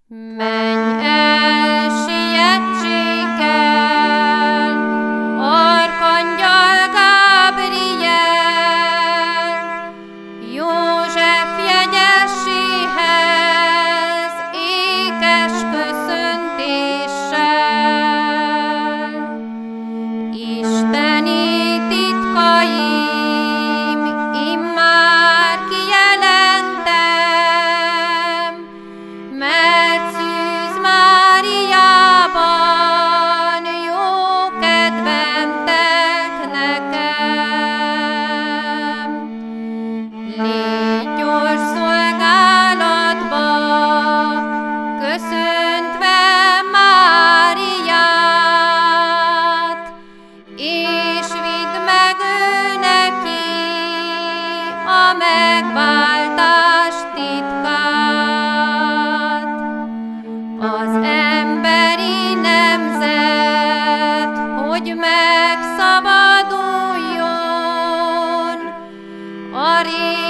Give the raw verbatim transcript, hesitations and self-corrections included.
Menj el, sietséggel, Arkangyal Gábriel, József jegyeséhez ékes köszöntéssel. Isteni titkaim immár kijelentem, mert Szűz Máriában jó kedvem telt nekem. Légy gyors szolgálatba, köszöntve Máriát, és vidd meg ő neki a megváltás titkát. Az emberi nemzet, hogy megszabaduljon a régi